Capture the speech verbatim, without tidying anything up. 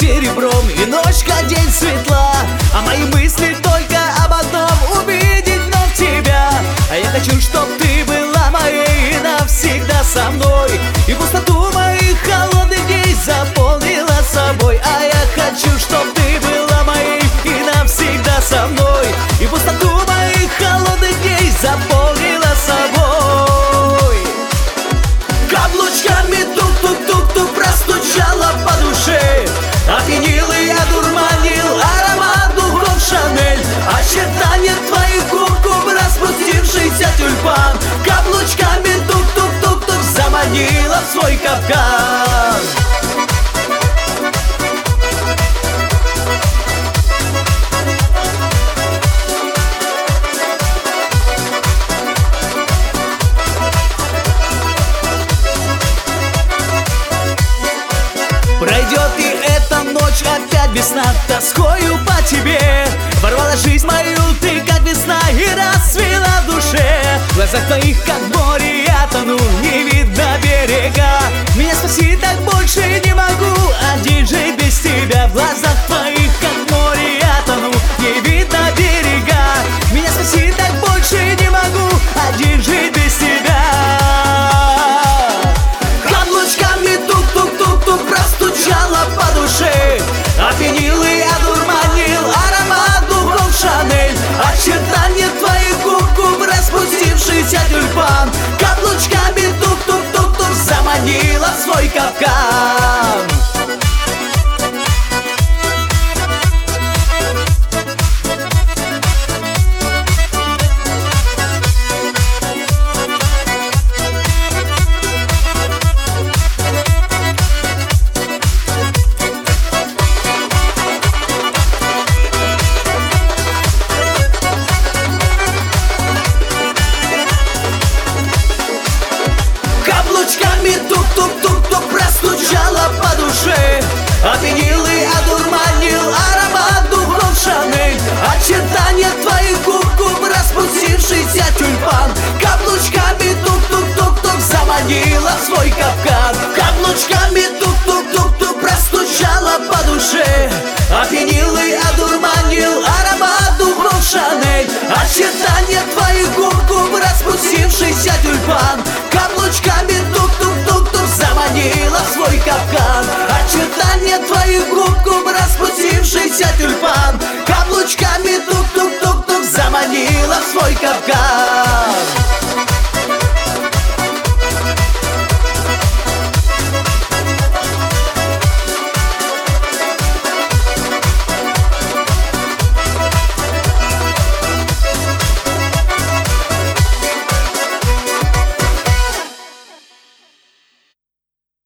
серебром, и ночка день светла, а мои мысли только об одном — увидеть вновь тебя. А я хочу, чтоб ты была моей и навсегда со мной, и пустоту моих холодных дней заполнила собой. А я хочу, чтоб ты была моей и навсегда со мной, и пустоту моих холодных дней заполнила собой. Каблучками тук-тук-тук-тук простучала по душе, опьянил и одурманил аромат духов Шанель, очертания твоих губ, губ распустившийся тюльпан. Каблучками тук-тук-тук-тук заманила в свой капкан. Пройдет и эта ночь опять без сна, тоскою по тебе. Ворвала жизнь мою ты, как весна, и расцвела в душе. В глазах твоих, как море, я тону, не видно берега. Меня спаси, так больше не могу один жить без тебя. В глазах твоих, как море, я тону, не видно берега. Меня спаси, так больше не могу один жить без тебя. Каблучками тук-тук-тук-тук простучала по душе, опьянил и одурманил аромат духов Шанель, очертания твоих губ, губ распустившийся тюльпан. Каблучками тук-тук-тук-тук заманила в свой капкан. Каблучками тук-тук-тук-тук простучала по душе, опьянил и одурманил аромат духов Шанель, очертания твоих губ, губ распустившийся тюльпан.